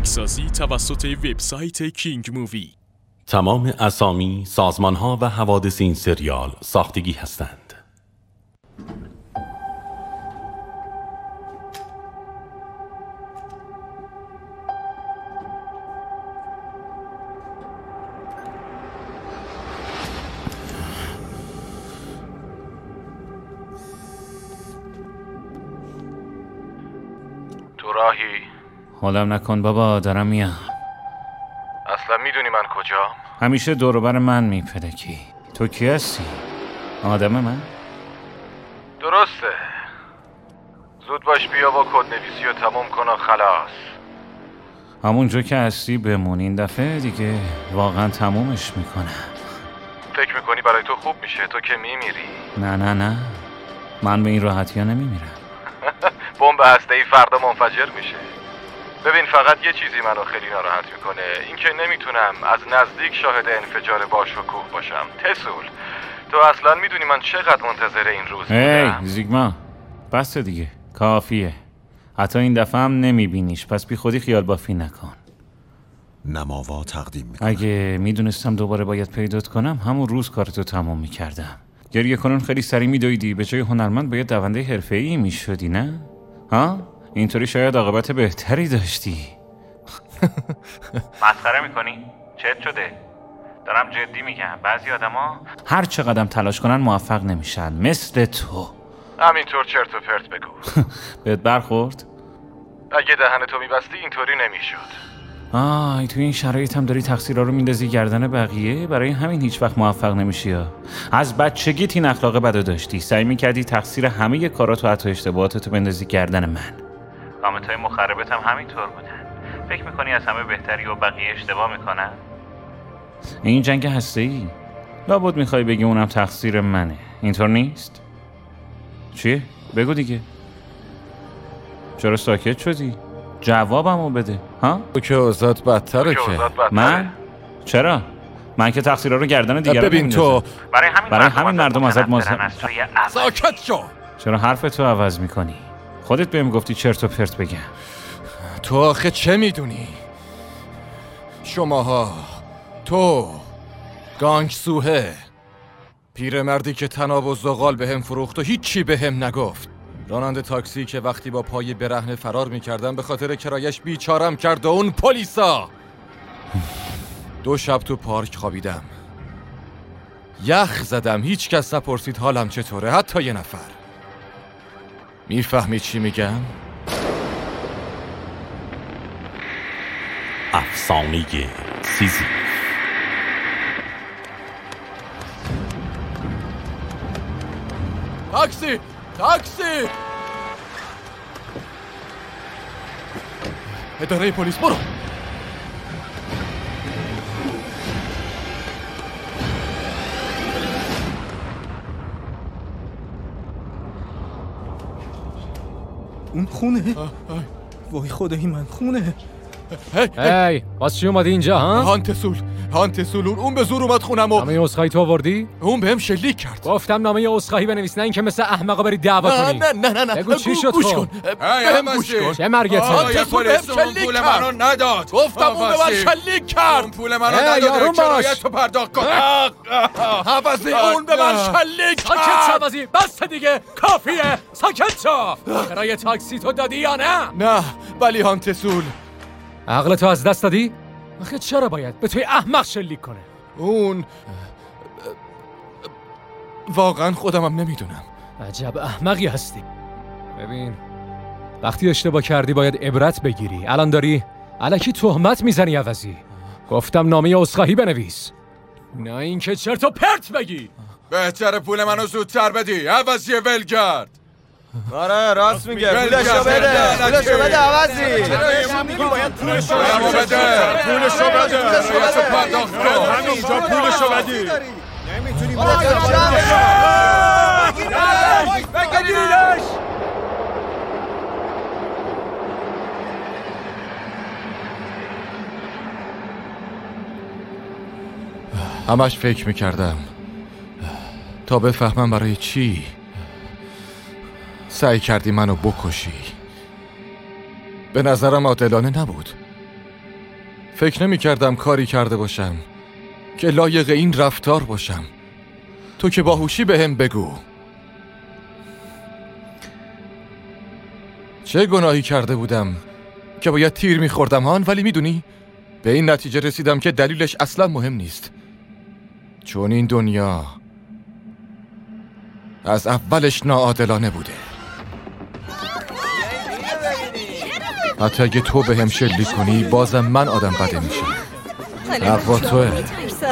سازی توسط وبسایت کینگ مووی. تمام اسامی، سازمان‌ها و حوادث این سریال ساختگی هستند. تو راهی؟ حالم نکن بابا، دارم میام. اصلا میدونی من کجام؟ همیشه دوروبر من میپلکی. تو کی هستی؟ آدم من؟ درسته. زود باش بیا با کدنویسی رو تموم کن و خلاص. همونجا که هستی بمون، این دفعه دیگه واقعا تمومش میکنم. فکر میکنی برای تو خوب میشه؟ تو که میمیری. نه من به این راحتی ها نمیمیرم. بمب هسته‌ای فردا منفجر میشه. ببین فقط یه چیزی منو خیلی ناراحت میکنه، این که نمیتونم از نزدیک شاهد انفجار باشکوه باشم. تسول، تو اصلا میدونی من چقدر منتظر این روز بودم؟ زیگما بس دیگه، کافیه. حتی این دفعه هم نمیبینیش، پس بی خودی خیال بافی نکن. نماوا تقدیم میکنم. اگه میدونستم دوباره باید پیدات کنم همون روز کارتو تمام میکردم. گریه کنون خیلی سریع میدویدی، به جای هنرمند باید دونده حرفه‌ای میشدی، نه؟ ها؟ اینطوری شاید عاقبت بهتری داشتی. مسخره میکنی؟ چت شده؟ دارم جدی میگم. بعضی آدما هر چقدر تلاش کنن موفق نمیشن، مثل تو. همینطور چرت و پرت بگو. بهت برخورد؟ اگه دهنتو میبستی اینطوری نمیشد. تو این شرایط هم داری تقصیرها رو میندازی گردن بقیه؟ برای همین هیچ وقت موفق نمیشی. از بچگیت این اخلاق بدو داشتی، سعی میکردی تقصیر همه کارات و حتی اشتباهاتتو بندازی گردن من. کامنت‌های مخربت هم همینطور بودن. فکر میکنی از همه بهتری و بقیه اشتباه میکنن؟ این جنگ هسته‌ای لابد میخوای بگی اونم تقصیر منه، اینطور نیست؟ چیه؟ بگو دیگه. چرا ساکت شدی؟ جوابمو بده. ها؟ تو که اوضاعت بدتره که. من؟ چرا؟ من که تقصیرها رو گردن دیگران ببین تو برای همین مردم ازت مزاحم. ساکت شو. چرا حرفتو عوض میکنی؟ خودت بهم گفتی چرت و پرت بگم. تو آخه چه میدونی؟ شماها، تو، گانگسوه، پیرمردی که طناب و زغال بهم فروخت و هیچی بهم نگفت، راننده تاکسی که وقتی با پای برهنه فرار میکردم به خاطر کرایش بیچارم کرد و اون پلیسا. 2 شب تو پارک خوابیدم، یخ زدم، هیچ کس نپرسید حالم چطوره، حتی یه نفر. میفهمی چی میگم؟ افسانه سیزیف. تاکسی! تاکسی! اداره پلیس، برو! اون خونه؟ وای خدایی من خونه. هی باز چی اومدی اینجا ها؟ هانت سولون اون به زور اومد خونم و نامه عذرخواهی تو آوردی؟ اون بهم شلیک کرد. گفتم نامه عذرخواهی بنویس، نه اینکه مثل احمقا بری دعوا کنی. نه بگو چی شد؟ گوش کن. بهم گوش کن. چه مرگته؟ هانت سولون بهم شلیک کرد. نداد. گفتم اون به من شلیک کرد. پول منو نداد. کرایه‌تو پرداخت کن. حوضی اون به من شلیک کرد. ساکت شو بازی، بس دیگه، کافیه. ساکت شو. کرایه تاکسی تو دادی یا نه؟ نه ولی هانت سول، عقلتو از دست دادی؟ آخه چرا باید به توی احمق شلیک کنه؟ اون واقعا خودمم نمیدونم. عجب احمقی هستی. ببین وقتی اشتباه کردی باید عبرت بگیری. الان داری الکی تهمت میزنی عوضی. گفتم نامه عذرخواهی بنویس، نه اینکه چرت و پرت بگی. بهتره پول منو زودتر بدی، عوضی ولگرد. آره راست میگه، پولشو بده عوضی. باید پولشو بده. کرایه‌تو پرداخت کن. همینجا پولشو بدی. نمیتونی بگیرش. همش فکر میکردم تا بفهمم برای چی سعی کردی منو بکشی. به نظرم عادلانه نبود. فکر نمی کردم کاری کرده باشم که لایق این رفتار باشم. تو که باهوشی به هم بگو چه گناهی کرده بودم که باید تیر میخوردم هان؟ ولی میدونی به این نتیجه رسیدم که دلیلش اصلا مهم نیست، چون این دنیا از اولش ناعادلانه بوده. حتی اگه تو به هم شلیک کنی بازم من آدم بده میشم. حق با توه.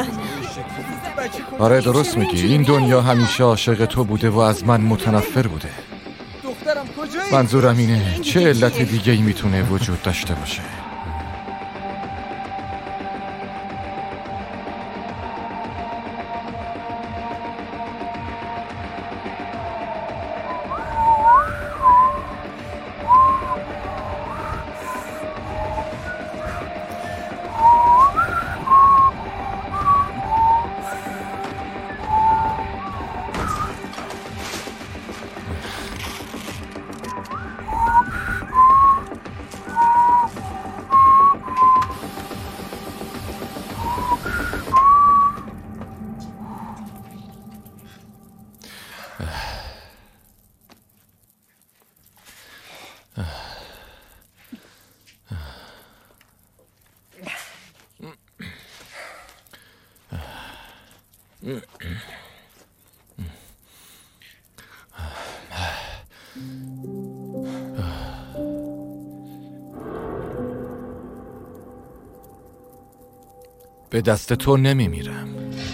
آره درست میگی، این دنیا همیشه عاشق تو بوده و از من متنفر بوده. منظورم اینه چه علت دیگه ای میتونه وجود داشته باشه. به دست تو نمیمیرم.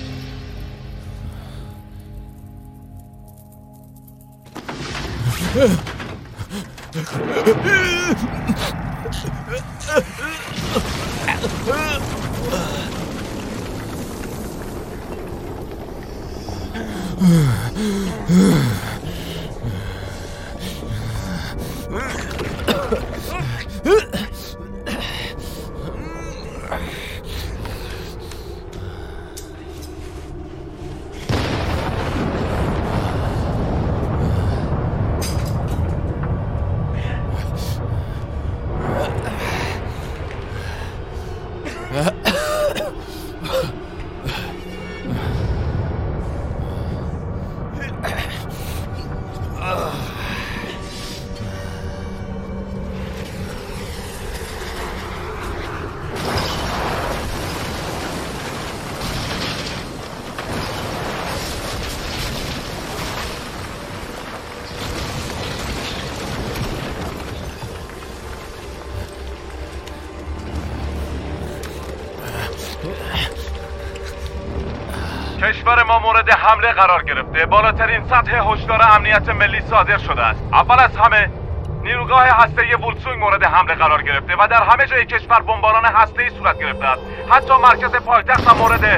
کشور ما مورد حمله قرار گرفته. بالاترین سطح هشدار امنیت ملی صادر شده است. اول از همه نیروگاه هسته‌ای وولسونگ مورد حمله قرار گرفته و در همه جای کشور بمباران هسته‌ای صورت گرفته است. حتی مرکز پایتخت هم مورد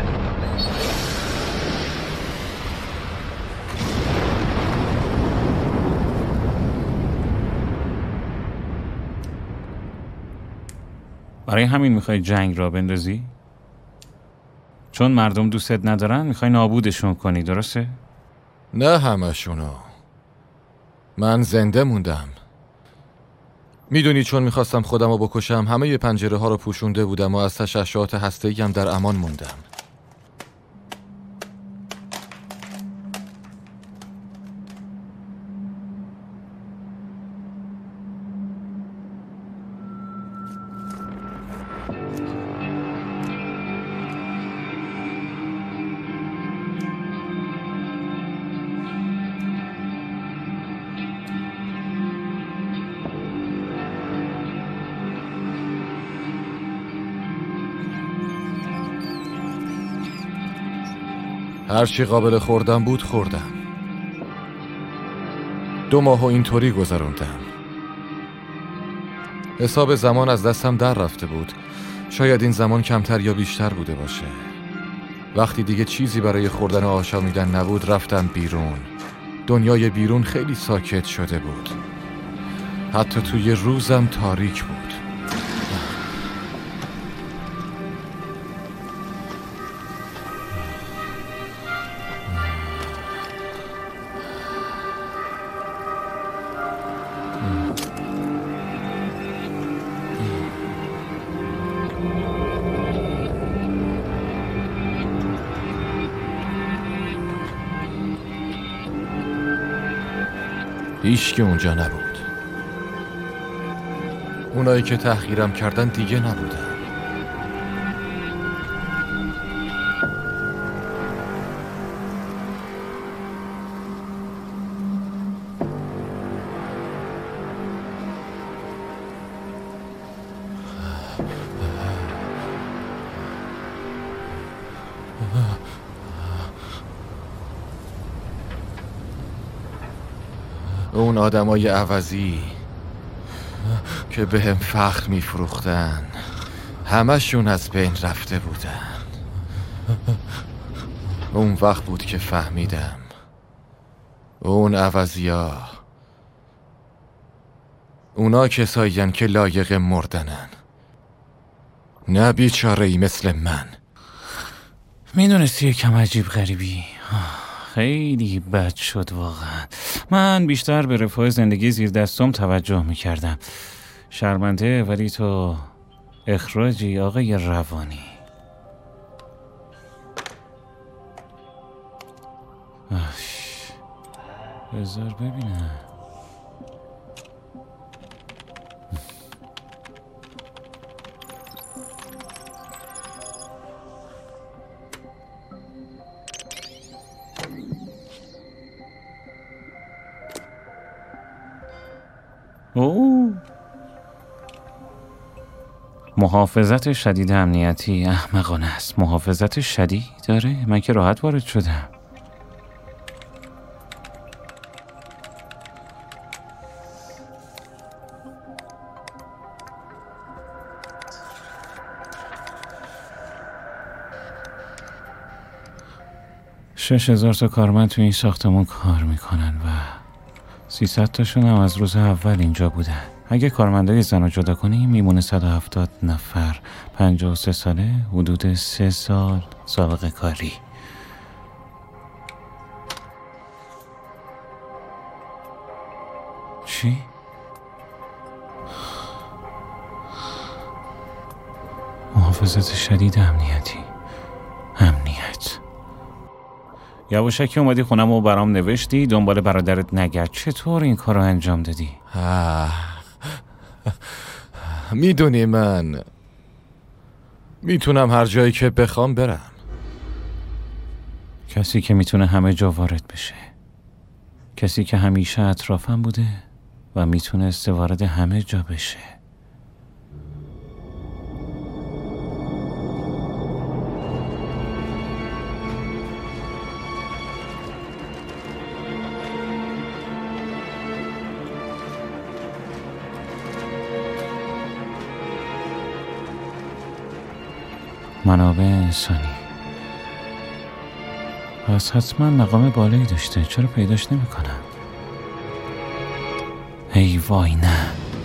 برای همین میخوای جنگ را بندازی؟ چون مردم دوستت ندارن میخوای نابودشون کنی، درسته؟ نه همشونو. من زنده موندم. میدونی چون میخواستم خودم رو بکشم همه پنجره ها رو پوشونده بودم و از تشعشعات هسته‌ای هم در امان موندم. هرچی قابل خوردم بود خوردم. 2 ماه و اینطوری گذروندم. حساب زمان از دستم در رفته بود. شاید این زمان کمتر یا بیشتر بوده باشه. وقتی دیگه چیزی برای خوردن و آشامیدن نبود رفتم بیرون. دنیای بیرون خیلی ساکت شده بود. حتی توی روزم تاریک بود. هیچ که اونجا نبود. اونایی که تحقیرم کردن دیگه نبودن. اون آدمای عوضی که به هم فخر میفروختن همشون از بین رفته بودن. اون وقت بود که فهمیدم اون عوضیا اونا کسایین که لایق مردنن، نه بیچاره‌ای مثل من. میدونستی یکم عجیب غریبی. خیلی بد شد واقعا. من بیشتر به رفاه زندگی زیر دستم توجه میکردم. شرمنده، ولی تو اخراجی آقای روانی. بذار ببینم. محافظت شدید امنیتی احمقانه است. محافظت شدید داره؟ من که راحت وارد شدم. $6,000 تا کارمند تو این ساختمون کار میکنن و 300 تاشون هم از روز اول اینجا بودن. اگه کارمندای زن رو جدا کنیم میمونه 170 نفر. 53 ساله، حدود 3 سال سابقه کاری. چی؟ محافظت شدید امنیت. یواشکی اومدی خونم و برام نوشتی دنبال برادرت نگرد. چطور این کار رو انجام دادی؟ میدونی من میتونم هر جایی که بخوام برم. کسی که میتونه همه جا وارد بشه، کسی که همیشه اطرافم بوده و میتونه وارد همه جا بشه. منابع انسانی. پس حتما مقام بالایی داشته. چرا پیداش نمی کنم؟ ای وای نه.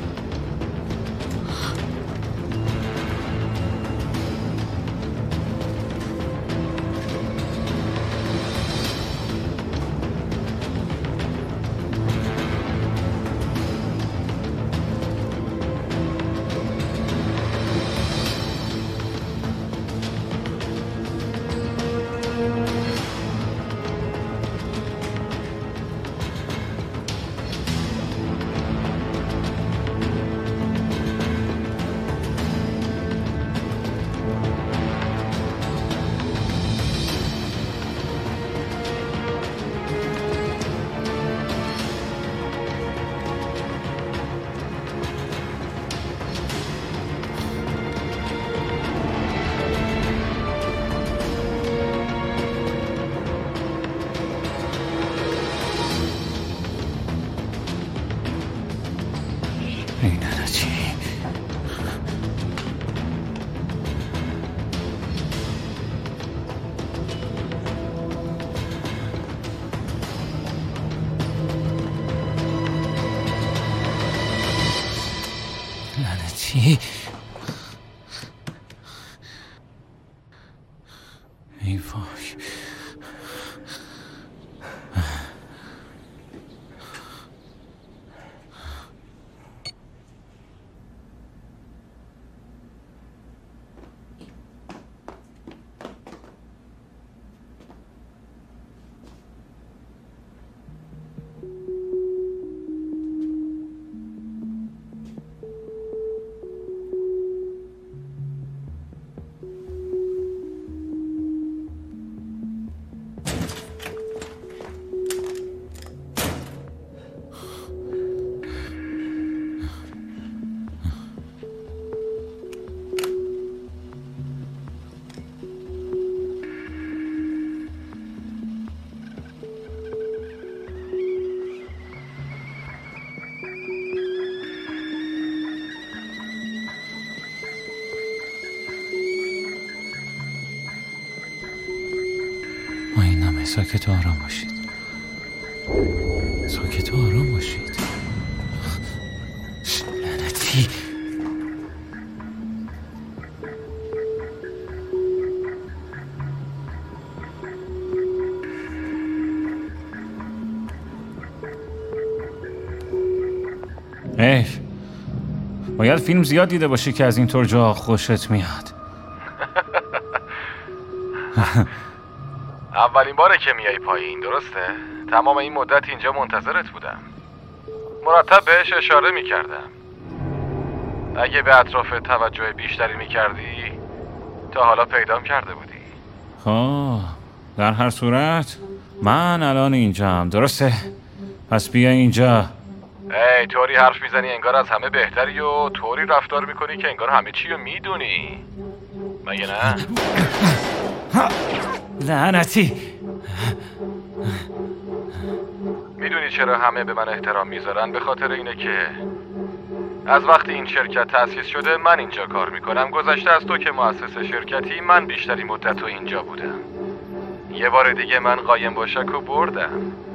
لعنتی. ای وای. ساکت و آرام باشید. ساکت و آرام باشید. لعنتی. باید فیلم زیاد دیده باشی که از اینطور جا خوشت میاد. اولین باره که میای پایین، درسته؟ تمام این مدت اینجا منتظرت بودم. مرتب بهش اشاره میکردم. اگه به اطراف توجه بیشتری میکردی تا حالا پیدام کرده بودی. خب در هر صورت من الان اینجام، درسته؟ پس بیا اینجا. طوری حرف میزنی انگار از همه بهتری و طوری رفتار میکنی که انگار همه چی رو میدونی. مگه نه؟ لعنتی. میدونی چرا همه به من احترام میذارن؟ به خاطر اینه که از وقتی این شرکت تأسیس شده من اینجا کار میکنم. گذشته از تو که مؤسس شرکتی، من بیشتری مدت رو اینجا بودم. یه بار دیگه من قایم باشک و بردم.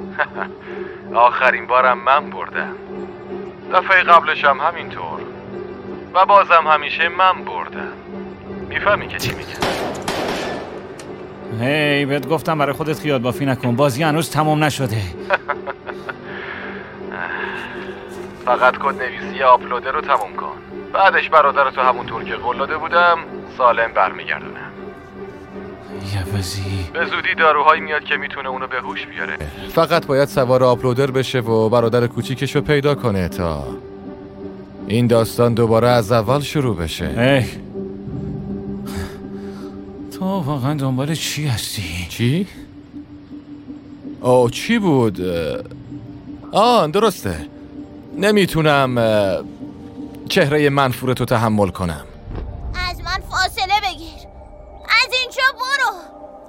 آخرین بارم من بردم. دفعه قبلش هم همینطور و بازم همیشه من بردم. میفهمی که چی میگم؟ بهت گفتم برای خودت خیال بافی نکن، بازی هنوز تمام نشده. فقط کد نویسی آپلودر رو تموم کن. بعدش برادرتو همونطور که قول داده بودم سالم برمیگردونم. یوزی به زودی داروهایی میاد که میتونه اونو به هوش بیاره. فقط باید سوار آپلودر بشه و برادر کوچیکشو پیدا کنه تا این داستان دوباره از اول شروع بشه. تو واقعا دنبال چی هستی؟ چی؟ چی بود؟ درسته. نمیتونم چهره منفورتو تحمل کنم. از من فاصله بگیر. از اینجا برو.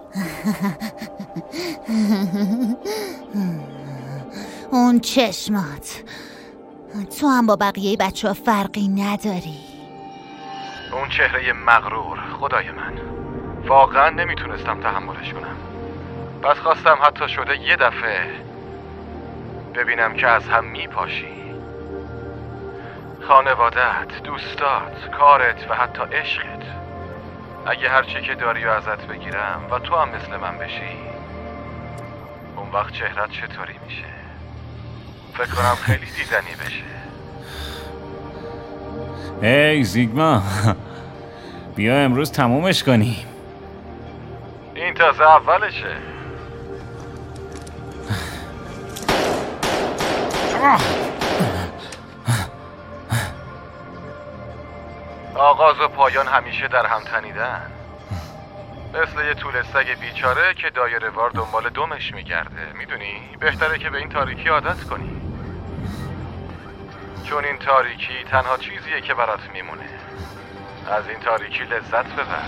اون چشمات، تو هم با بقیه بچه ها فرقی نداری. اون چهره مغرور، خدای من واقعا نمیتونستم تحملش کنم. پس خواستم حتی شده یه دفعه ببینم که از هم میپاشی. خانوادت، دوستات، کارت و حتی عشقت. اگه هر چی که داری و ازت بگیرم و تو هم مثل من بشی، اون وقت چهرت چطوری میشه؟ فکر کنم خیلی دیدنی بشه. زیگما، بیا امروز تمومش کنیم. این تازه اولشه. آغاز و پایان همیشه در هم تنیدن. مثل یه طول سگ بیچاره که دایره وار دنبال دمش میگرده. میدونی بهتره که به این تاریکی عادت کنی، چون این تاریکی تنها چیزیه که برات میمونه. از این تاریکی لذت ببر.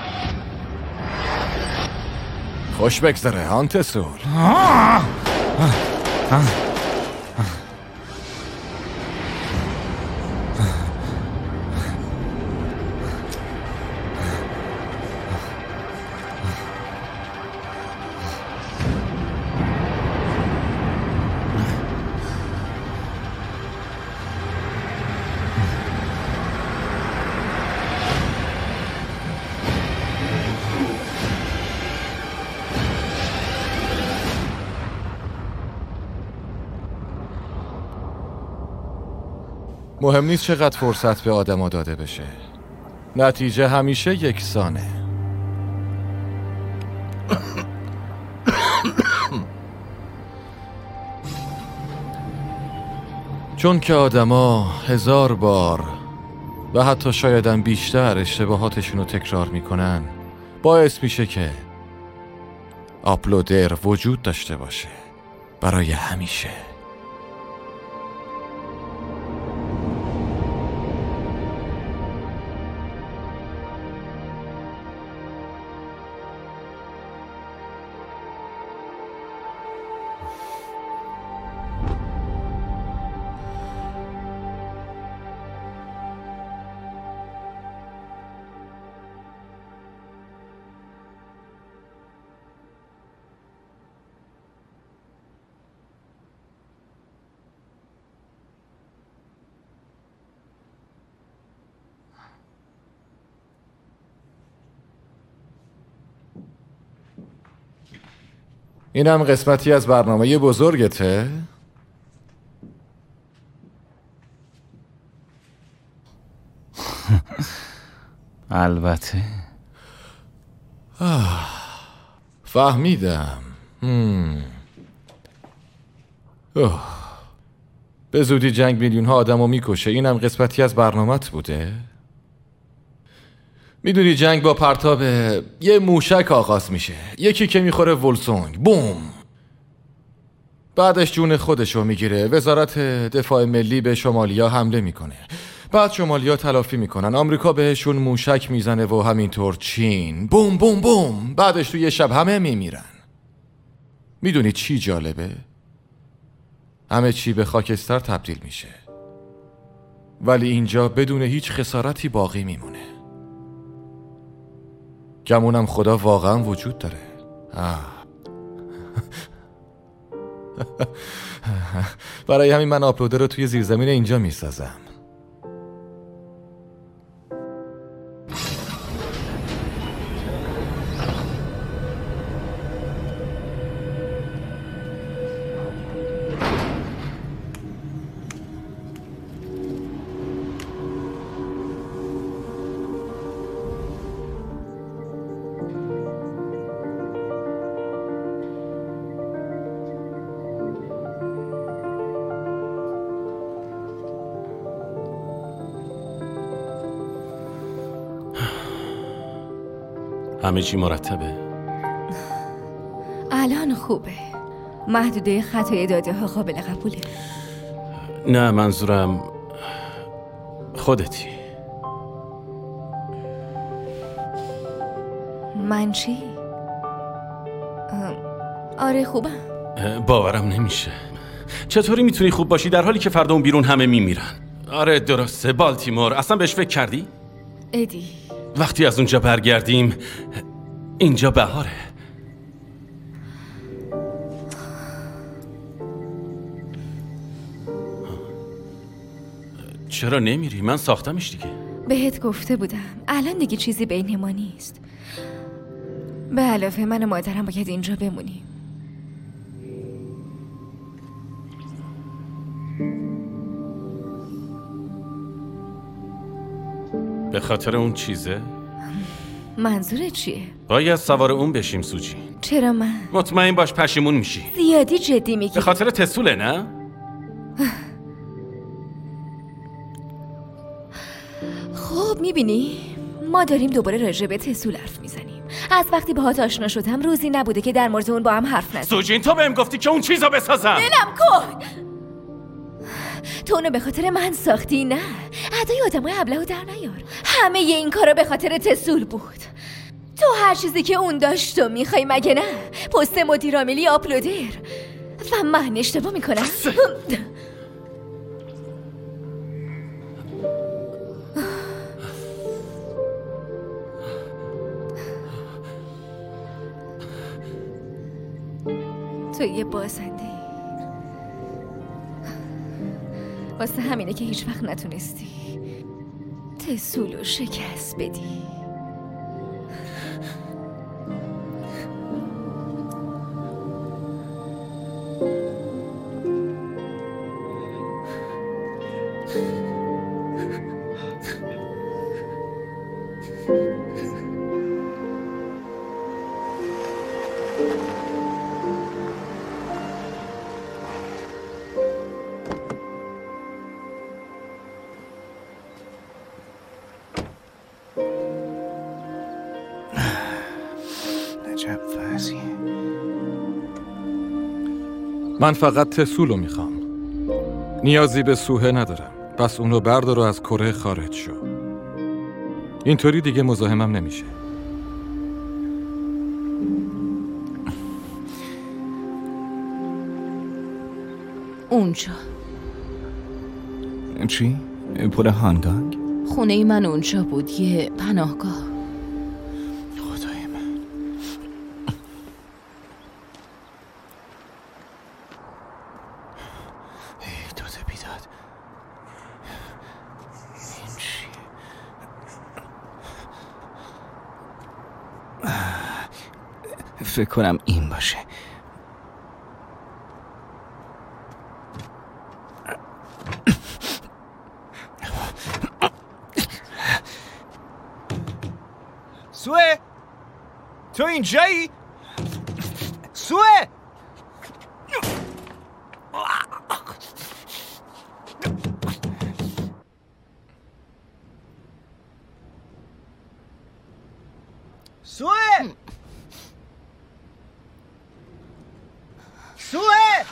خوش بگذره هانتسول. مهم نیست چقدر فرصت به آدم داده بشه، نتیجه همیشه یکسانه. چون که آدما 1000 بار و حتی شایدم بیشتر اشتباهاتشونو تکرار میکنن، باعث میشه که آپلودر وجود داشته باشه برای همیشه. اینم قسمتی از برنامه بزرگته؟ البته. فهمیدم. به زودی جنگ میلیون ها آدم رو میکشه. اینم قسمتی از برنامت بوده؟ میدونی جنگ با پرتاب یه موشک آغاز میشه. یکی که میخوره ولسونگ، بوم، بعدش جون خودشو میگیره. وزارت دفاع ملی به شمالیا حمله میکنه، بعد شمالیا تلافی میکنن، آمریکا بهشون موشک میزنه و همینطور چین، بوم بوم بوم، بعدش تو یه شب همه میمیرن. میدونی چی جالبه؟ همه چی به خاکستر تبدیل میشه، ولی اینجا بدون هیچ خسارتی باقی میمونه. گمونم خدا واقعا وجود داره. برای همین من آپلودر رو توی زیرزمین اینجا میسازم. همه چی مرتبه؟ الان خوبه. محدوده خطای داده ها قابل قبوله. نه، منظورم خودتی. من چی؟ آره خوبم. باورم نمیشه. چطوری میتونی خوب باشی در حالی که فردا اون بیرون همه میمیرن؟ آره درسته، بالتیمور. اصلا بهش فکر کردی؟ ادی، وقتی از اونجا برگردیم اینجا بهاره. چرا نمیری؟ من ساختمش دیگه. بهت گفته بودم الان دیگه چیزی بین ما نیست. به علاوه من و مادرم باید اینجا بمونیم. به خاطر اون چیزه؟ منظورت چیه؟ باید سوار اون بشیم سوجی. چرا من؟ مطمئن باش پشیمون میشی. زیادی جدی میگی. به خاطر تسوله نه؟ خب میبینی ما داریم دوباره راجع به تسول حرف میزنیم. از وقتی باهات آشنا شدم روزی نبوده که در مورد اون با هم حرف نزنیم. سوجین تو بهم گفتی که اون چیزا بسازم. ولم کن. تو اونو به خاطر من ساختی؟ نه، ادای آدمای ابلهو در نیار. همه این کارا به خاطر تسول بود. تو هر چیزی که اون داشت تو میخوای مگه نه؟ پست مدیر عاملی آپلودر. و من اشتباه میکنم؟ تو یه بازنده ای. واسه همینه که هیچ وقت نتونستی تسولو شکست بدی. من فقط تسولو میخوام. نیازی به سوهه ندارم. بس اونو بردار و از کره خارج شو. اینطوری دیگه مزاحمم نمیشه. اونجا چی؟ پر هانگانگ؟ خونه من اونجا بود، یه پناهگاه. خدای من. ای داده بیداد. این چی؟ فکر کنم این باشه. سوه تو اینجایی؟ سوه سوه سوه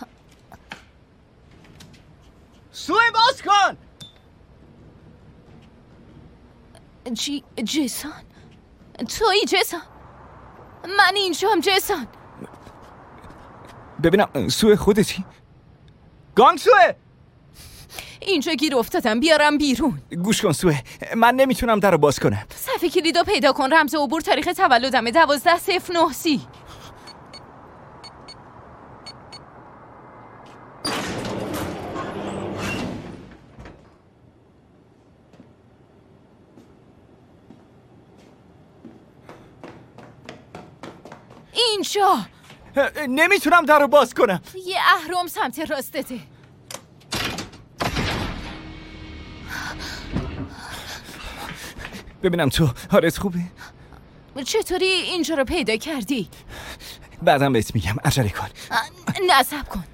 سوه باز کن. جیسون تویی جیسون؟ من اینجام جیسون. ببینم سوه خودتی؟ گانگ سوه اینجا گیر افتادم بیارم بیرون. گوش کن سوه، من نمیتونم در رو باز کنم. صفحه کلیدو پیدا کن. رمز عبور تاریخ تولدمه 12/09. اینجا نمیتونم در رو باز کنم. یه اهرم سمت راستته. ببینم تو حالت خوبه؟ چطوری اینجا رو پیدا کردی؟ بعدم بهت میگم، عجله کن. نصب کن.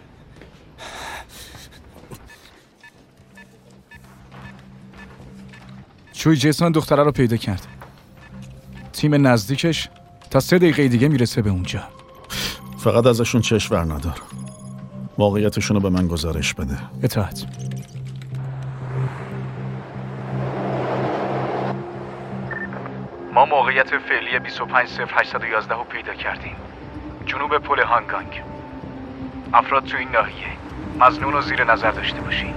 چوی جیسون دختره رو پیدا کرد. تیم نزدیکش تا 3 دقیقه دیگه میرسه به اونجا. فقط ازشون چشم ور ندار. واقعیتشون رو به من گزارش بده. اطاعت. ما موقعیت فعلی 2500811 رو پیدا کردیم. جنوب پل هانگانگ. افراد تو این ناحیه. مظنون رو زیر نظر داشته باشین.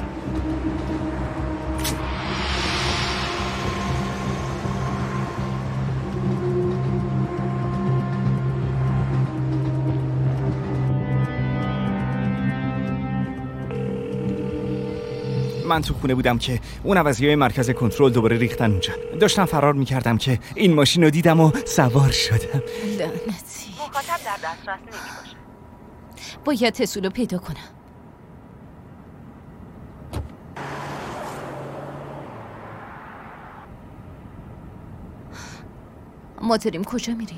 من تو خونه بودم که اون عوضیای مرکز کنترل دوباره ریختن اونجا. داشتم فرار میکردم که این ماشین رو دیدم و سوار شدم. لعنتی. مخاطب در دسترس نمی‌باشه. باید تسول رو پیدا کنم. ما داریم کجا میریم؟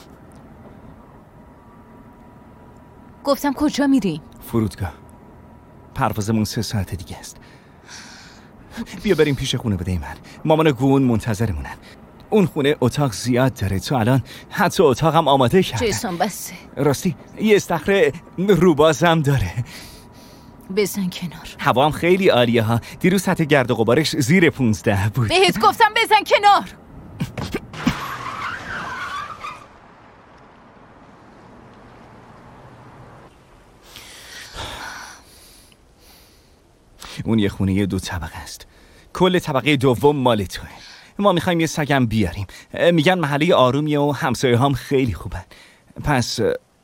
گفتم کجا میریم؟ فرودگاه. پروازمون 3 ساعت دیگه است. بیا بریم پیش خونه بده من. مامان گون منتظرمونن. اون خونه اتاق زیاد داره. تو الان حتی اتاقم آماده کرده. جیسون بسه. راستی یه استخر روبازم داره. بزن کنار. هوا هم خیلی عالیه ها. دیروز سطح گرد و غبارش زیر 15 بود. بهت گفتم بزن کنار. اون یه خونه 2 طبقه است. کل طبقه دوم مال توه. ما میخوایم یه سگم بیاریم. میگن محله آرومیه و همسایه هم خیلی خوبن. پس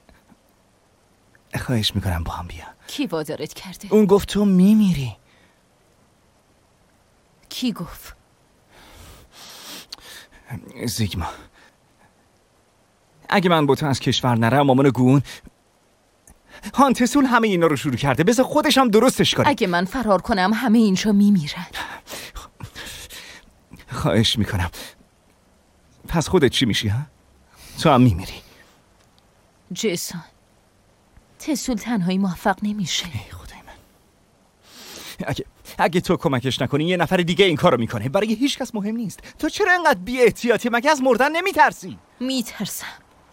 خواهش میکنم با هم بیا. کی وادارت کرده؟ اون گفت تو میمیری. کی گفت؟ زیگما. اگه من با تو از کشور نرم مامان گون هانتسول همه اینا رو شروع کرده. بذار خودش هم درستش کنه. اگه من فرار کنم همه اینجا میمیرن. خواهش میکنم. پس خودت چی میشی ها؟ تو هم میمیری. جیسون تسول تنهایی موفق نمیشه. خدای من. اگه تو کمکش نکنی یه نفر دیگه این کارو میکنه. برای هیچ کس مهم نیست. تو چرا اینقدر بی احتیاطی؟ مگه از مردن نمیترسی؟ میترسم،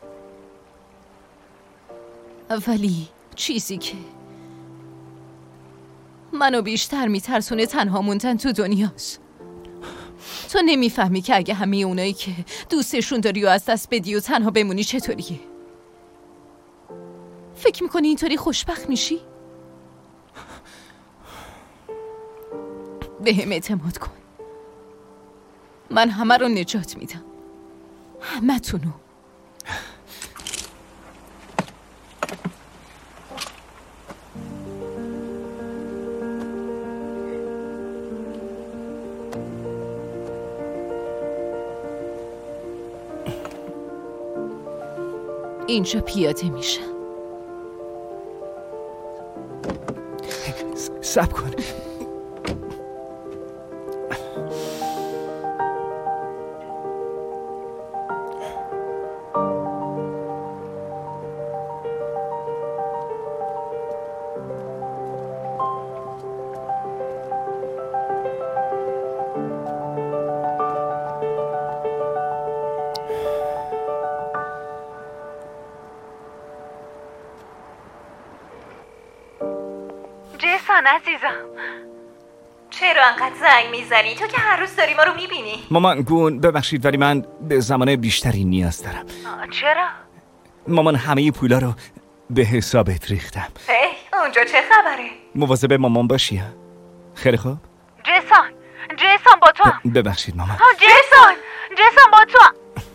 ولی چیزی که منو بیشتر میترسونه تنها موندن تو دنیاست. تو نمیفهمی که اگه همه اونایی که دوستشون داری و از دست بدی و تنها بمونی چطوریه؟ فکر میکنی اینطوری خوشبخت میشی؟ بهم اعتماد کن. من همه رو نجات میدم. همه تونو. اینجا پیاده میشم. صبر کن. جیسون عزیزم، چرا انقدر زنگ میزنی؟ تو که هر روز داری ما رو میبینی. مامان گون ببخشید ولی من به زمان بیشتری نیاز دارم. چرا؟ مامان همه پولا رو به حسابت ریختم. اونجا چه خبره؟ مواظب مامان باشی. خیلی خوب. جیسون با تو هم. ببخشید مامان. جیسون با تو هم.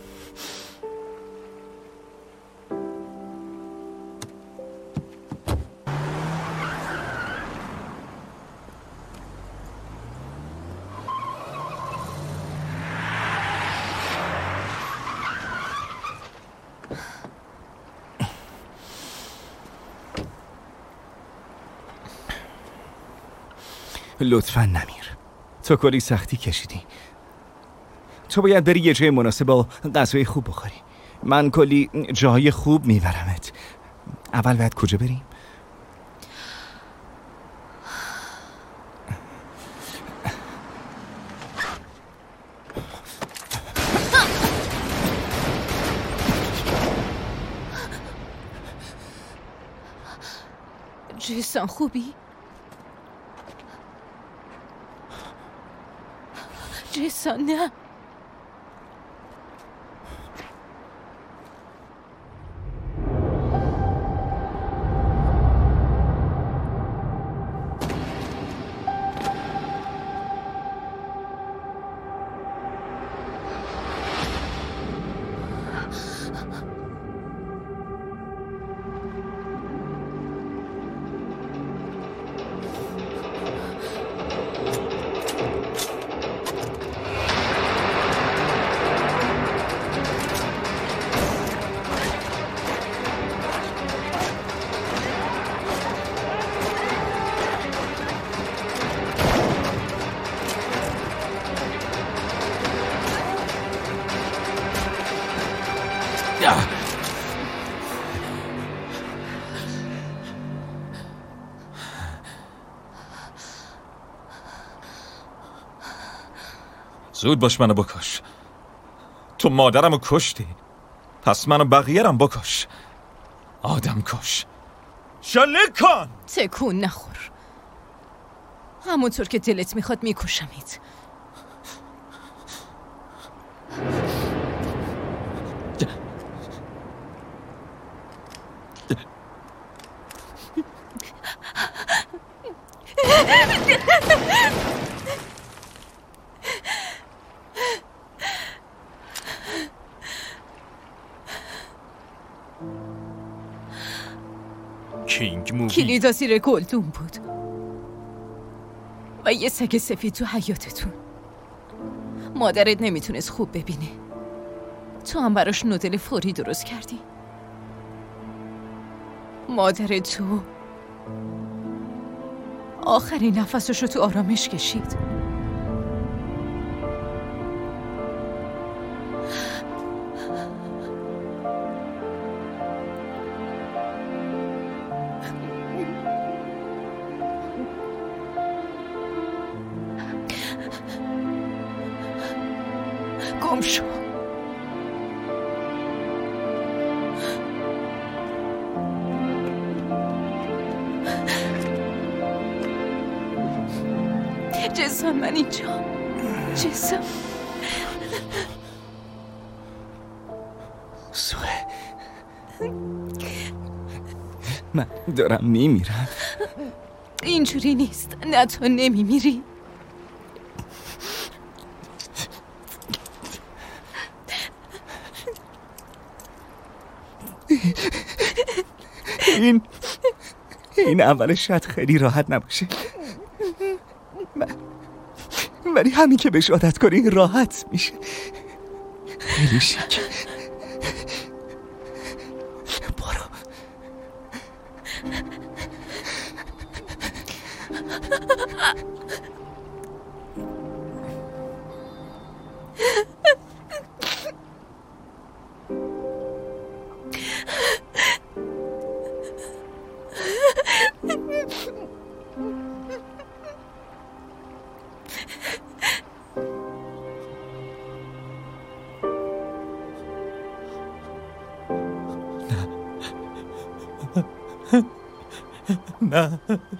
لطفاً نمیر. تو کلی سختی کشیدی. تو باید بری یه جای مناسب با غذای خوب بخوری. من کلی جای خوب میبرمت. اول باید کجا بریم؟ جیسون خوبی؟ جیسون نه. زود باش منو بکش. تو مادرمو کشتی، پس منو بقیه‌رم بکش. آدم کش. شله کن. تکون نخور. همونطور که دلت میخواد میکشمت. کلیدا زیر گلدون بود و یه سگ سفید تو حیاتتون. مادرت نمیتونست خوب ببینه. تو هم براش نودل فوری درست کردی. مادر تو آخرین نفسشو تو آرامش کشید. گم شو. جیسون من اینجا. جیسون سوه من دارم میمیرم. اینجوری نیست. نه تو نمیمیری. این اولش شاید خیلی راحت نباشه، ولی همین که بهش عادت کنی راحت میشه. خیلی شیک. برو. نه.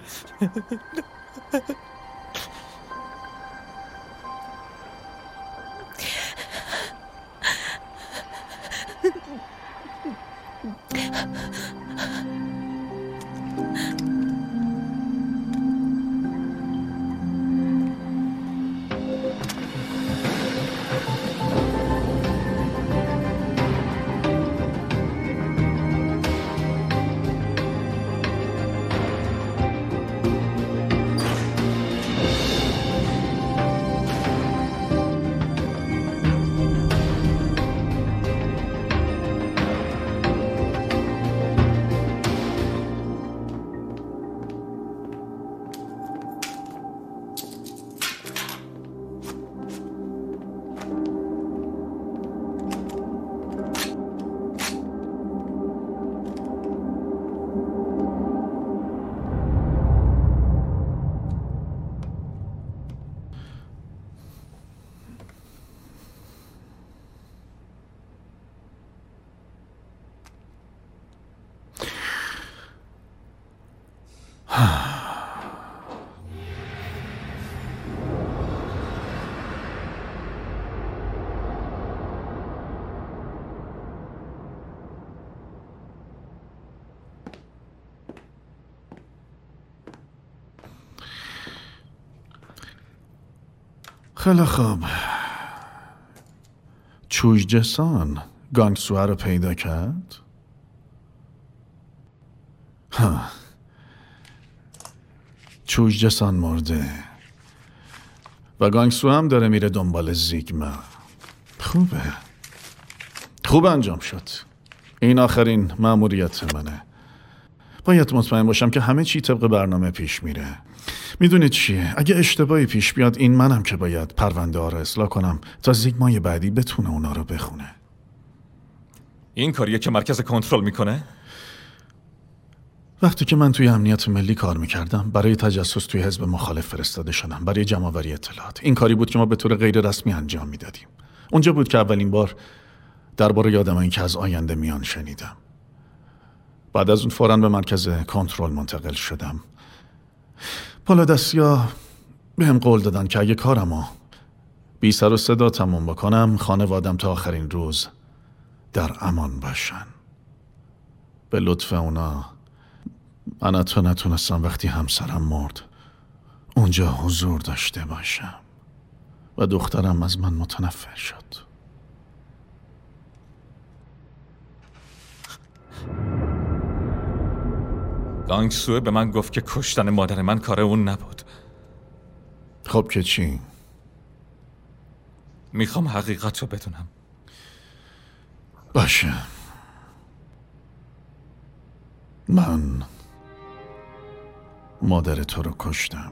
خیلی خوب. چوژجسان گانگسوه رو پیدا کرد؟ ها. چوژجسان مرده و گانگسوه هم داره میره دنبال زیگما. خوب انجام شد. این آخرین مأموریت منه. باید مطمئن باشم که همه چی طبق برنامه پیش میره. میدونید چیه؟ اگه اشتباهی پیش بیاد این منم که باید پرونده ها رو اصلاح کنم تا زیگمای بعدی بتونه اونا رو بخونه. این کاریه که مرکز کنترل میکنه؟ وقتی که من توی امنیت ملی کار میکردم برای تجسس توی حزب مخالف فرستاده شدم برای جمع‌آوری اطلاعات. این کاری بود که ما به طور غیر رسمی انجام میدادیم. اونجا بود که اولین بار درباره آدمایی که از آینده میان شنیدم. بعد از اون فوراً به مرکز کنترل منتقل شدم. بالادستیا بهم قول دادن که اگه کارمو بی سر و صدا تموم بکنم خانوادم تا آخرین روز در امان باشن. به لطف اونا من حتی نتونستم وقتی همسرم مرد اونجا حضور داشته باشم و دخترم از من متنفر شد. گانگسوه به من گفت که کشتن مادر من کار اون نبود. خب که چی؟ میخوام حقیقت رو بدونم. باشه. من مادر تو رو کشتم.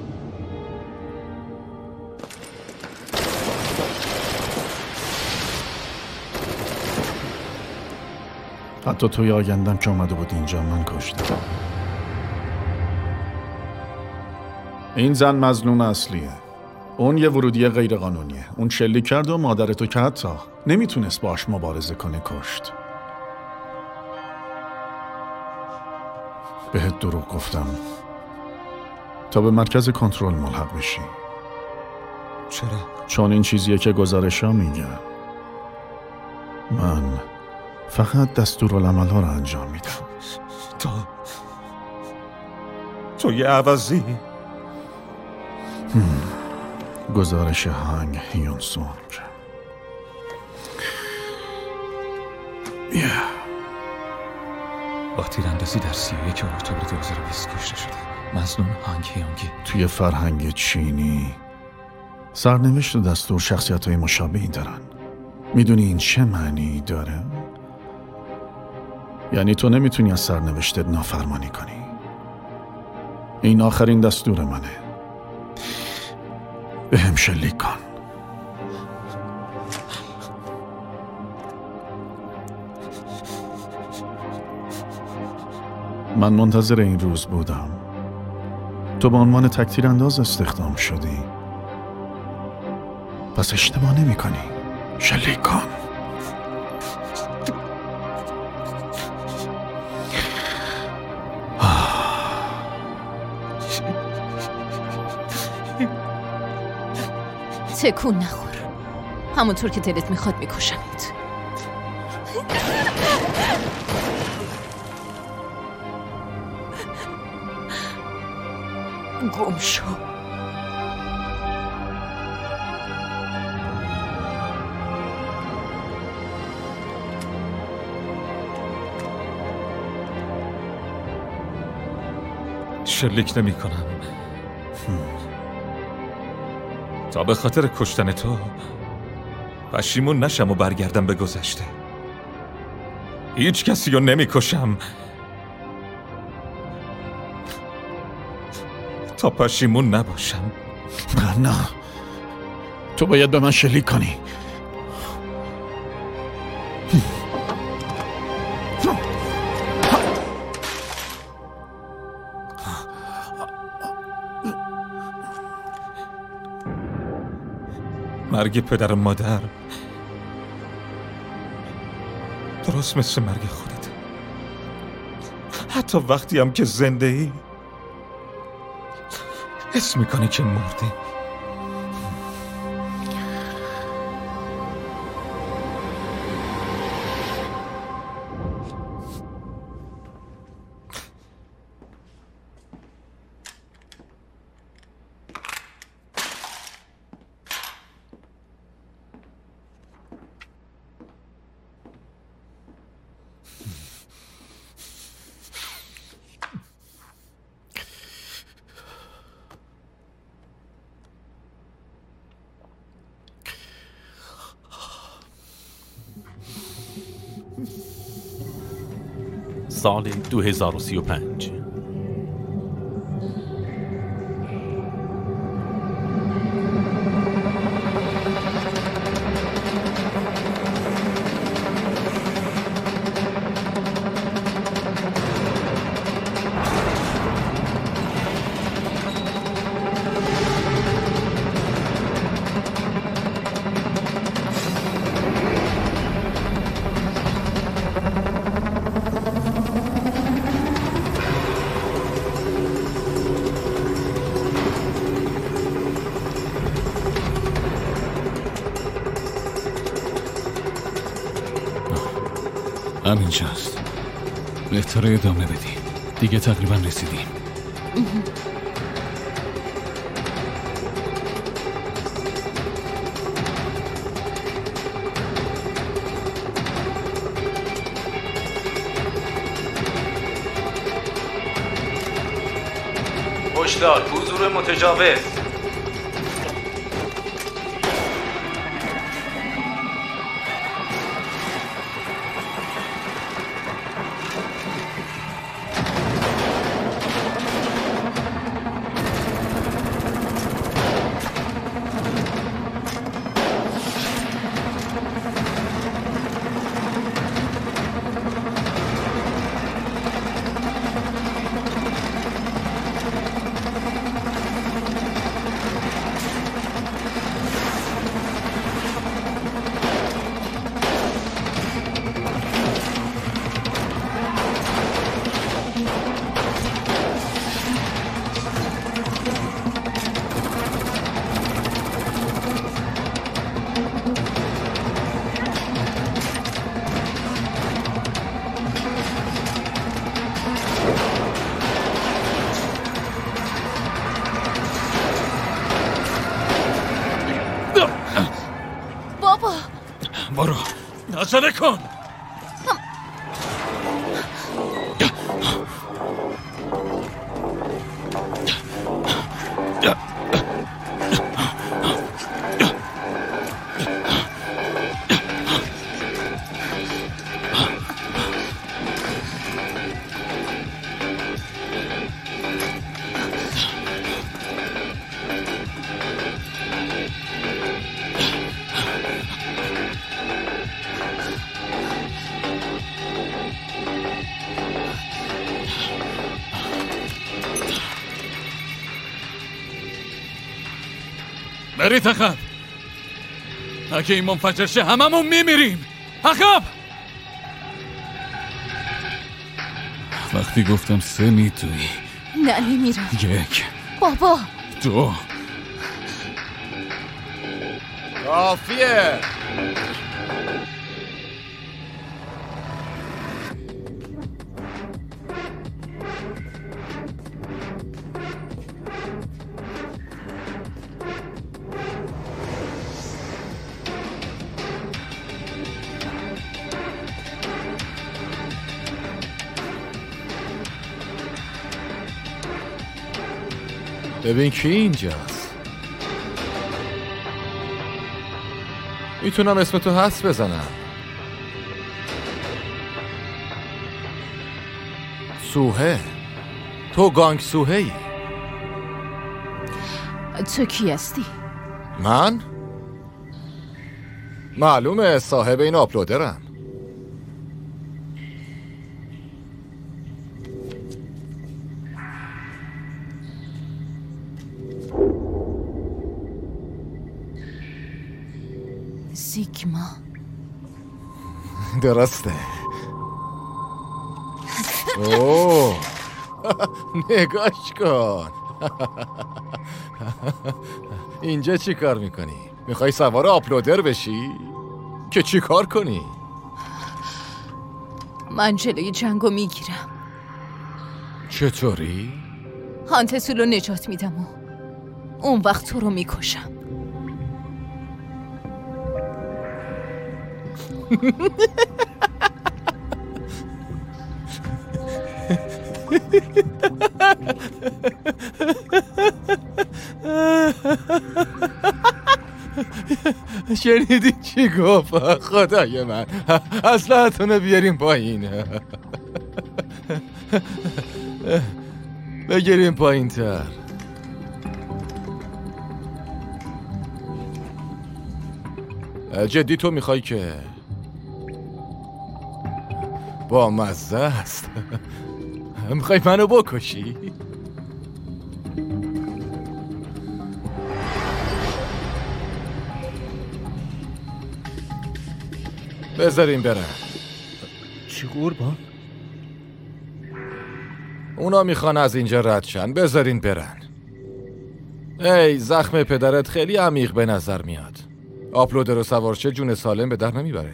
حتی توی آیندم که اومده بود اینجا من کشتم. این زن مظنون اصلیه. اون یه ورودی غیر قانونیه. اون شلیک کرد و مادرتو که حتی نمیتونست باش مبارزه کنه کشت. بهت دروغ گفتم تا به مرکز کنترل ملحق بشی. چرا؟ چون این چیزیه که گزارش‌ها میگن. من فقط دستورالعمل‌ها رو انجام میدم. تو یه عوضی. گزارش هانگ هیون سونگ. با تیراندازی در 31 اکتبر 2020 کشته شده مظنون هانگ هیونگی. توی فرهنگ چینی سرنوشت و دستور شخصیت‌های مشابهی دارن. میدونی این چه معنی داره؟ یعنی تو نمیتونی از سرنوشتت نافرمانی کنی. این آخرین دستور منه. بهم شلیک کن. من منتظر این روز بودم. تو به عنوان تک‌تیرانداز استخدام شدی. پس اشتباه نمی کنی. شلیک کن. تکون نخور. همونطور که دلت میخواد میکشمت. گم شو. شلیک نمی کنم تا به خاطر کشتن تو پشیمون نشم و برگردم به گذشته. هیچ کسی رو نمی کشم تا پشیمون نباشم. نه، تو باید به من شلیک کنی. مرگ پدر و مادر درست مثل مرگ خودت. حتی وقتی هم که زنده ای حس میکنی که مردی. سال 2035. همینجاست. بهتره ادامه بدی. دیگه تقریبا رسیدیم. هشدار، حضور متجاوز. برو نظره کن. برید عقب. اگه این منفجر شه هممون میمیریم. عقب. وقتی گفتم 3 میتونی. نه نمیرم. 1 بابا 2 کافیه. ببین کی اینجاست. میتونم اسم تو حدس بزنم. سوهه. تو گانگ سوهه‌ای. تو کی هستی؟ من؟ معلومه صاحب این آپلودرم. سیگما. درسته. اوه نگاش کن. اینجا چی کار میکنی؟ میخوای سوار آپلودر بشی؟ که چی کار کنی؟ من جلوی جنگو میگیرم. چطوری؟ هانتسولو نجات میدم و اون وقت تو رو میکشم. شنیدی چی گفت؟ خدای من اسلحه‌تونو بیاریم پایین. بگیریم پایین تر. جدی تو میخوای که با مزه است؟ میخوای منو بکشی؟ بذاریم برن. چی قربان؟ اونا میخوان از اینجا رد شن. بذارین برن. ای زخم پدرت خیلی عمیق به نظر میاد. آپلودر و سوارچه جون سالم به در نمیبره.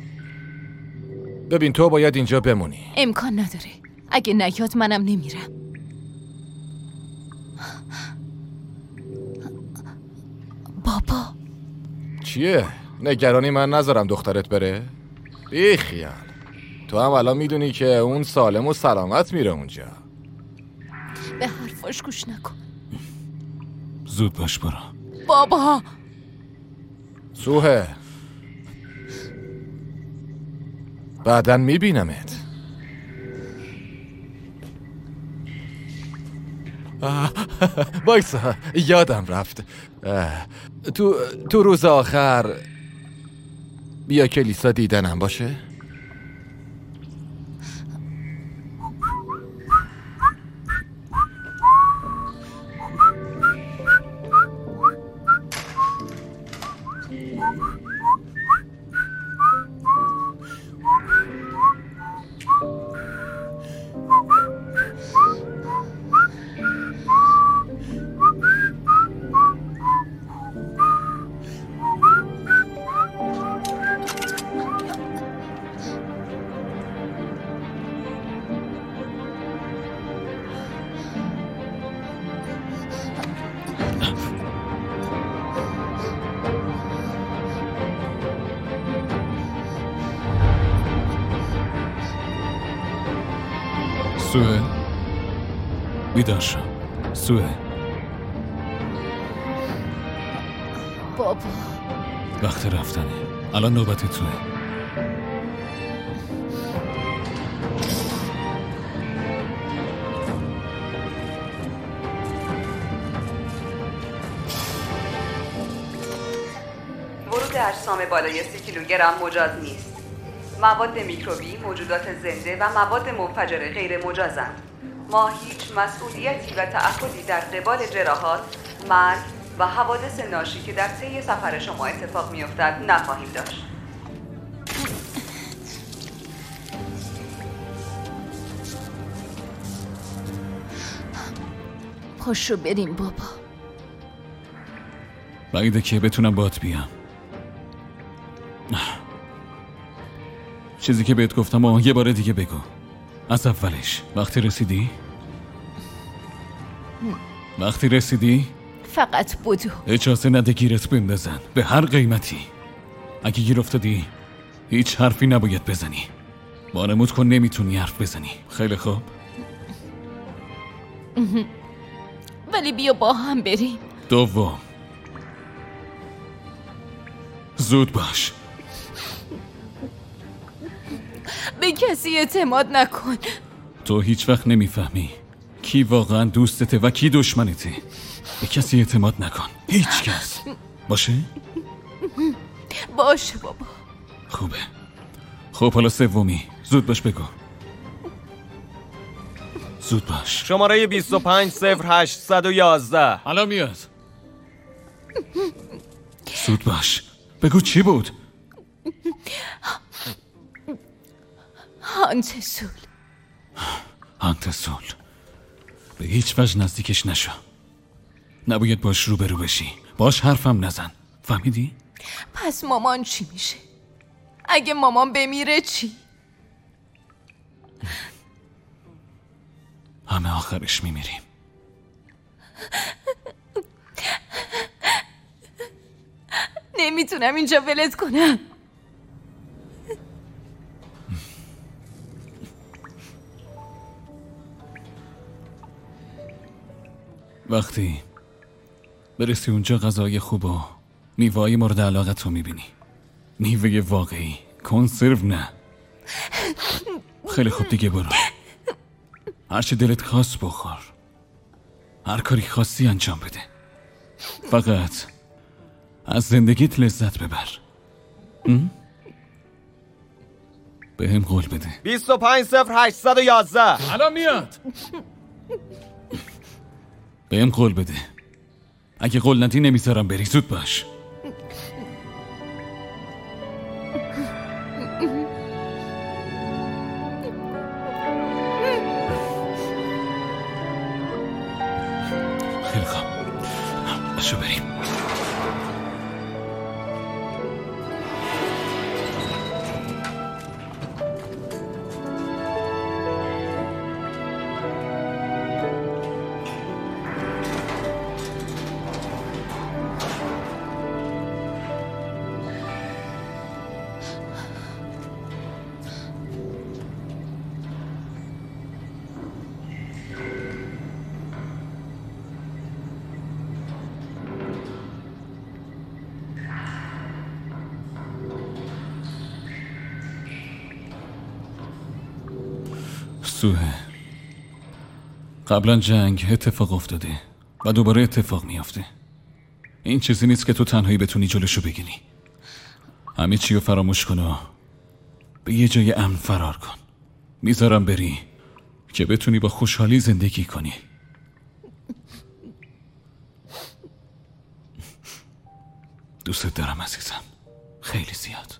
ببین تو باید اینجا بمونی. امکان نداره. اگه نیاد منم نمیرم. بابا چیه؟ نگرانی من نذارم دخترت بره؟ بی خیال. تو هم الان میدونی که اون سالم و سلامت میره اونجا. به حرفاش گوش نکن. زود باش برو. بابا سوهه بعدن میبینمت. بایسا یادم رفت. تو روز آخر بیا کلیسا دیدنم باشه. سوه بیدار شو. سوه بابا وقت رفتنه. الان نوبت توه. ورود اجسام بالای 30 کیلوگرم مجاز نیست. مواد میکروبی، موجودات زنده و مواد منفجره غیر مجازند. ما هیچ مسئولیتی و تعهدی در قبال جراحات، مرگ و حوادث ناشی که در طی سفر شما اتفاق میافتد نخواهیم داشت. پاشو بریم بابا. بعیده که بتونم بات بیام. چیزی که بهت گفتم یه بار دیگه بگو. از اولش. وقتی رسیدی؟ فقط بدو. اجازه نده گیرت بندازن به هر قیمتی. اگه گیر افتادی هیچ حرفی نباید بزنی. وانمود کن نمیتونی حرف بزنی. خیلی خوب. ولی بیا با هم بریم. دوم، زود باش. به کسی اعتماد نکن. تو هیچ وقت نمیفهمی کی واقعا دوستته و کی دشمنته. به کسی اعتماد نکن. هیچ کس. باشه؟ باشه بابا. خوبه. خب حالا سومی. زود باش بگو. زود باش. شماره 2500811. حالا میاد. زود باش. بگو چی بود؟ هانتسول. به هیچ وجه نزدیکش نشو. نباید باش روبرو بشی. باش حرفم نزن. فهمیدی؟ پس مامان چی میشه؟ اگه مامان بمیره چی؟ همه آخرش میمیریم. نمیتونم اینجا ولت کنم. وقتی برسی اونجا غذای خوب و میوه‌های مورد علاقت رو میبینی. میوه واقعی. کنسرو نه. خیلی خوب دیگه برو. هرچه دلت خواست بخور. هر کاری خواستی انجام بده. فقط از زندگیت لذت ببر. به هم قول بده. 2500811. الان میاد. به هم قول بده. اگه قول ندی نمیذارم بری. زود باش. خیلی خوب. باشو بریم. سوه، قبلا جنگ اتفاق افتاده و دوباره اتفاق میافته. این چیزی نیست که تو تنهایی بتونی جلوشو بگیری. همه چی رو فراموش کن و به یه جای امن فرار کن. میذارم بری که بتونی با خوشحالی زندگی کنی. دوست دارم عزیزم، خیلی زیاد.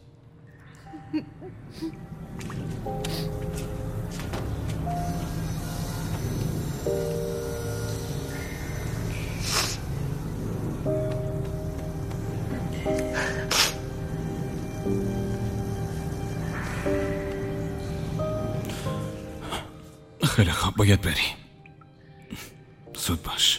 خیلی خوب، باید بری. زود باش.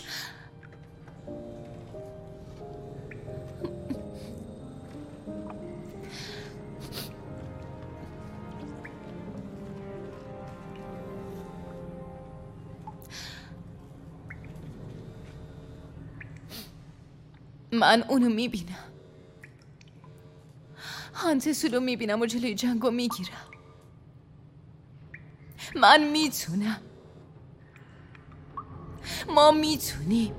من اونو میبینم. هانتسولو میبینم و جلوی جنگو میگیرم. من میتونم. ما میتونیم.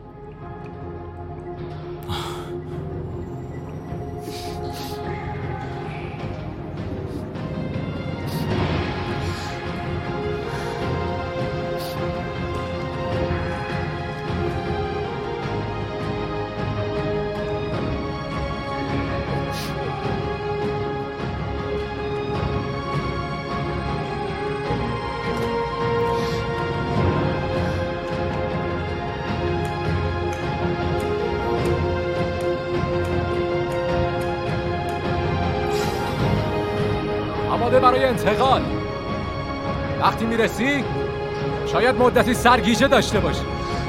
آماده برای انتقال. وقتی میرسی شاید مدتی سرگیجه داشته باشی.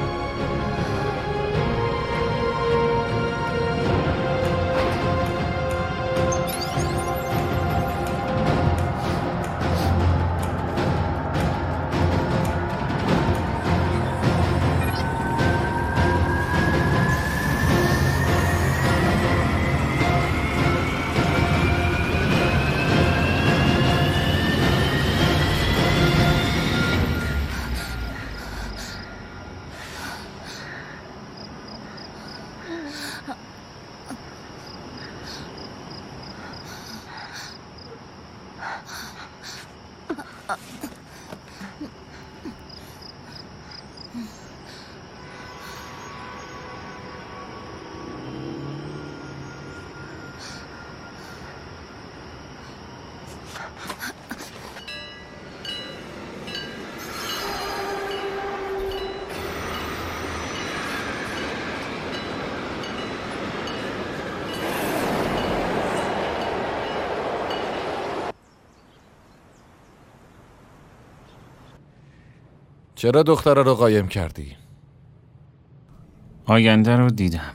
چرا دختره رو قایم کردی؟ آینده رو دیدم.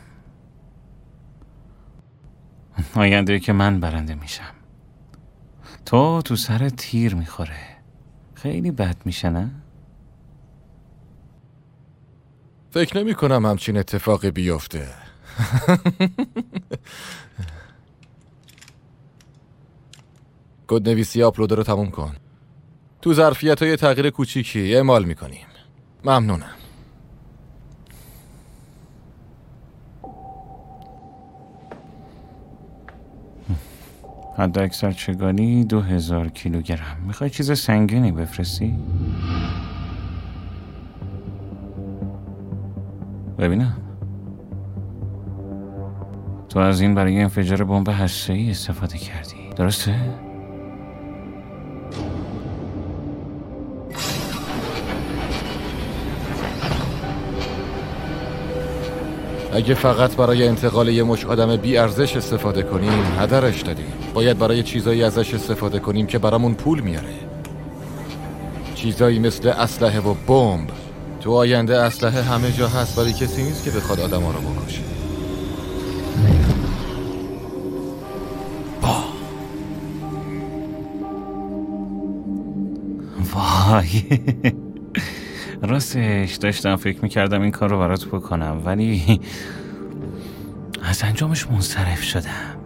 آینده که من برنده میشم. تو سر تیر میخوره. خیلی بد میشه نه؟ فکر نمی کنم همچین اتفاقی بیفته. کد نویسی آپلود رو تموم کن. تو ظرفیت های تغییر کوچیکی اعمال میکنیم. ممنونم. حد اکثر چگالی 2000 کیلوگرم. میخوای چیز سنگینی بفرستی؟ ببینم. تو از این برای انفجار بمب هسته‌ای استفاده کردی، درسته؟ اگه فقط برای انتقال یه مش آدم بی ارزش استفاده کنیم هدرش دادیم. باید برای چیزایی ازش استفاده کنیم که برامون پول میاره. چیزایی مثل اسلحه و بمب. تو آینده اسلحه همه جا هست ولی کسی نیست که بخواد آدما رو بکشه. وای راستش داشتم فکر میکردم این کار رو برات بکنم ولی از انجامش منصرف شدم.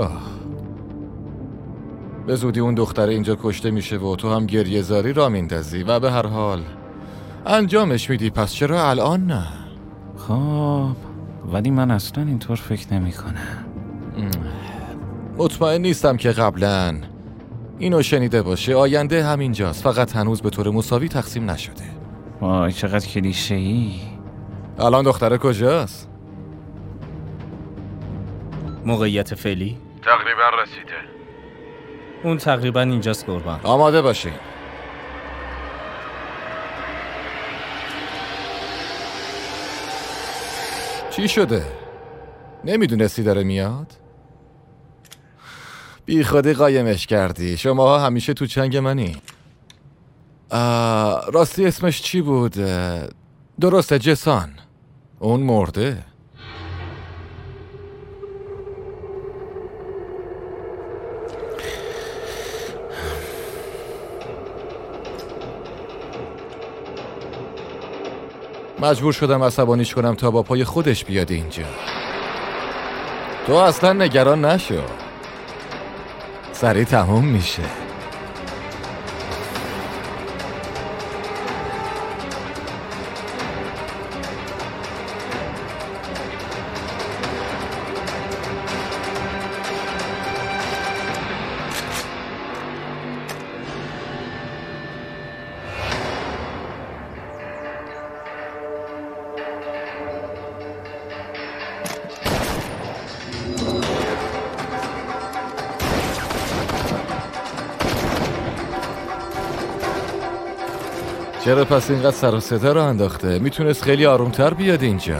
به زودی اون دختره اینجا کشته میشه و تو هم گریه زاری را میندازی و به هر حال انجامش میدی. پس چرا الان نه؟ خب ولی من اصلا اینطور فکر نمی کنم. مطمئن نیستم که قبلا اینو شنیده باشه. آینده همینجاست، فقط هنوز به طور مساوی تقسیم نشده. وای چقدر کلیشه‌ای. الان دختره کجاست؟ موقعیت فعلی؟ تقریبا رسیده. اون تقریبا اینجاست قربان. آماده باشین. چی شده؟ نمیدونستی داره میاد؟ بی خودی قایمش کردی. شماها همیشه تو چنگ منی. راستی اسمش چی بود؟ درسته جسان. اون مرده. مجبور شدم عصبانیش کنم تا با پای خودش بیاد اینجا. تو اصلا نگران نشو، سریع تموم میشه. چرا پس اینقدر سر و صدا رو انداخته؟ میتونست خیلی آرومتر بیاد اینجا.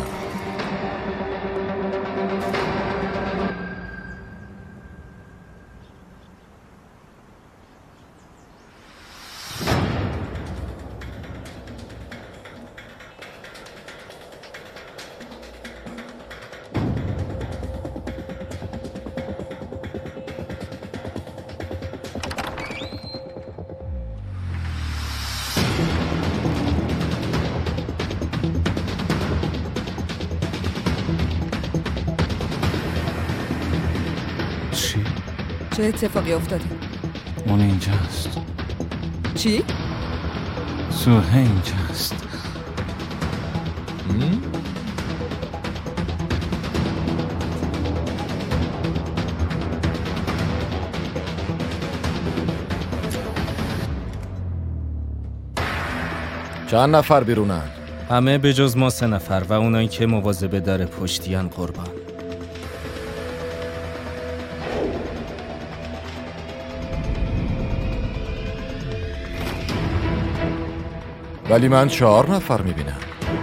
چه اتفاقی افتاده؟ اون اینجاست. چی؟ سوهه اینجاست. چند نفر بیرونن؟ همه به جز ما 3 نفر و اونایی که مواظب در پشتیان قربان. ولی من 4 نفر میبینم.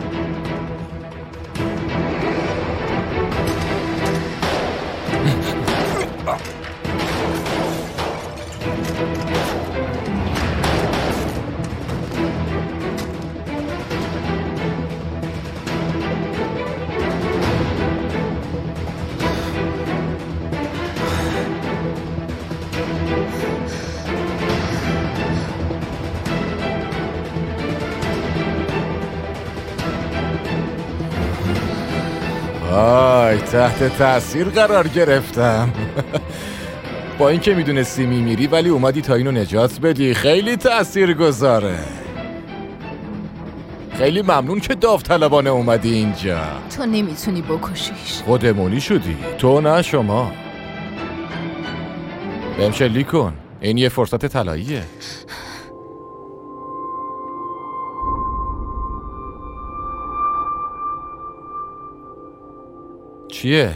تحت تأثیر قرار گرفتم. با اینکه میدونستی میمیری ولی اومدی تا اینو نجات بدی. خیلی تأثیر گذاره. خیلی ممنون که داوطلبانه اومدی اینجا. تو نمیتونی بکشیش. خودمونی شدی. تو نه شما. بهم شلیک کن. این یه فرصت طلاییه. چیه؟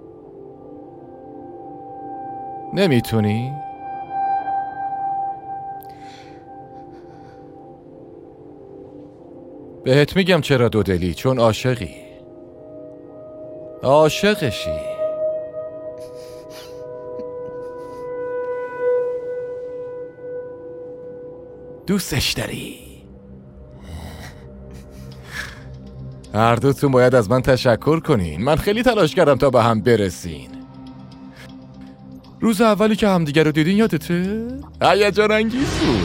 نمیتونی؟ بهت میگم چرا دودلی، چون عاشقی. عاشقشی. دوستش داری. هر دوتون باید از من تشکر کنین. من خیلی تلاش کردم تا به هم برسین. روز اولی که همدیگر رو دیدین یادته؟ هیجان انگیز بود.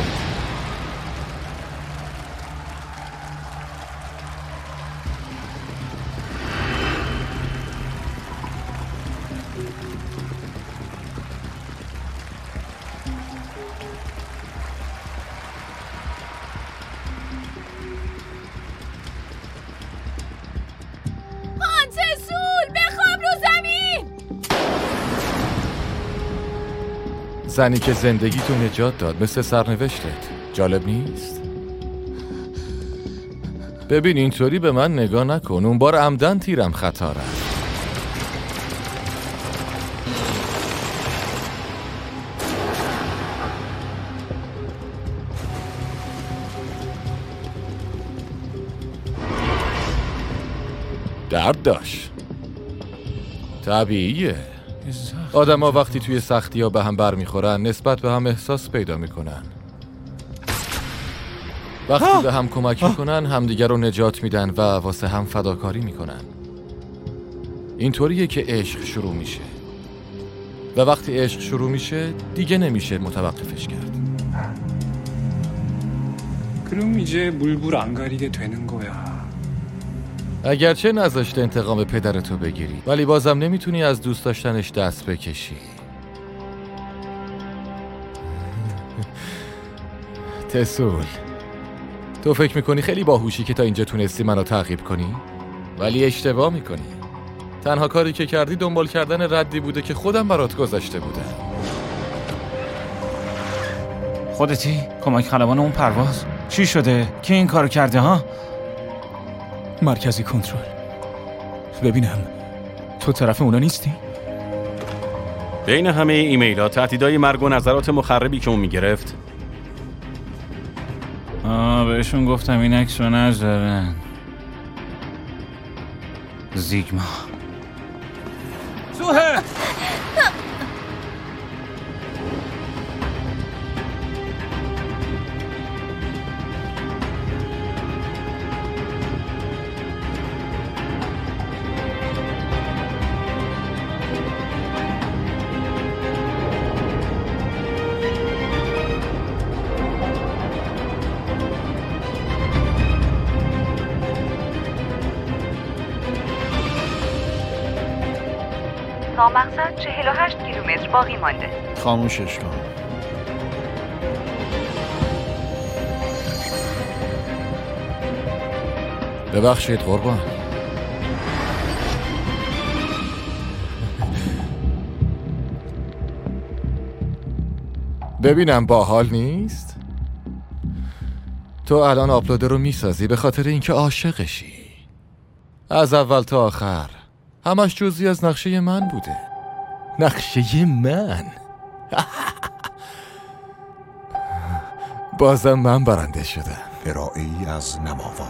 زنی که زندگی تو نجات داد، مثل سرنوشتت. جالب نیست؟ ببین اینطوری به من نگاه نکن. اون بار عمدن تیرم خطا رفت. درد داشت. طبیعیه. آدم ها وقتی توی سختی ها به هم بر میخورن نسبت به هم احساس پیدا میکنن. وقتی به هم کمک میکنن همدیگر رو نجات میدن و واسه هم فداکاری میکنن. اینطوریه که عشق شروع میشه و وقتی عشق شروع میشه دیگه نمیشه متوقفش کرد. 그럼 이제 물불 안 가리게 되는 거야. اگرچه نذاشته انتقام پدرتو بگیری ولی بازم نمیتونی از دوست داشتنش دست بکشی. تسول، تو فکر میکنی خیلی باهوشی که تا اینجا تونستی منو تعقیب کنی؟ ولی اشتباه میکنی. تنها کاری که کردی دنبال کردن ردی بوده که خودم برات گذاشته بودم. خودتی؟ کمک خلبان اون پرواز؟ چی شده؟ کی این کارو کرده ها؟ مرکزی کنترل. ببینم تو طرف اونا نیستی؟ بین همه ایمیل‌ها تهدیدهای مرگ و نظرات مخربی که اون میگرفت بهشون گفتم این عکس رو نذارن. زیگما سوهه نامقصد 48 کیلومتر باقی مانده. خاموشش کن. ببخشید قربان. ببینم باحال نیست؟ تو الان آپلودر رو میسازی به خاطر اینکه عاشقشی. از اول تا آخر همش جزئی از نقشه من بوده. نقشه من. بازم من برنده شدم. ارائه‌ای از نماوا.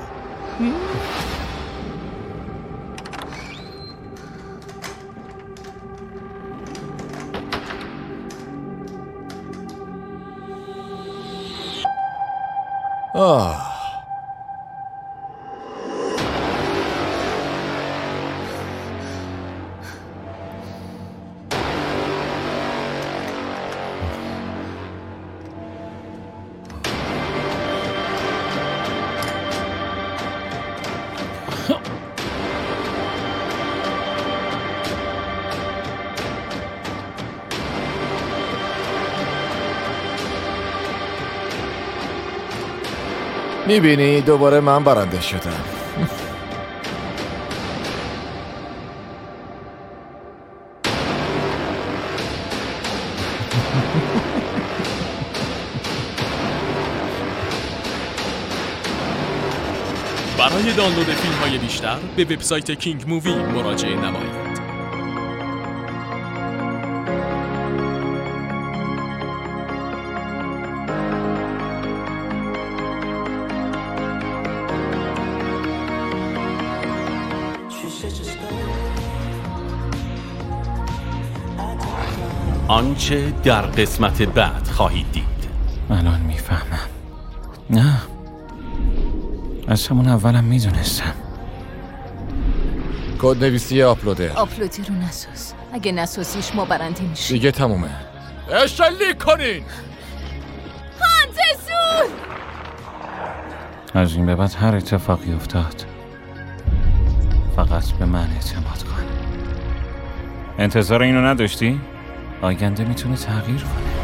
میبینی دوباره من برنده شدم. برای دانلود فیلم‌های بیشتر به وبسایت کینگ مووی مراجعه نمایید. آنچه در قسمت بعد خواهید دید. الان میفهمم. نه، از همون اولم میدونستم. کد نویسی آپلودر. آپلودی رو نساز. اگه نسازیش ما برنده میشیم. دیگه تمومه. اشتلیک کنین. هانتسون! از این به بعد هر اتفاقی افتاد فقط به من اعتماد کن. انتظار اینو نداشتی؟ آینده میتونه تغییر کنه.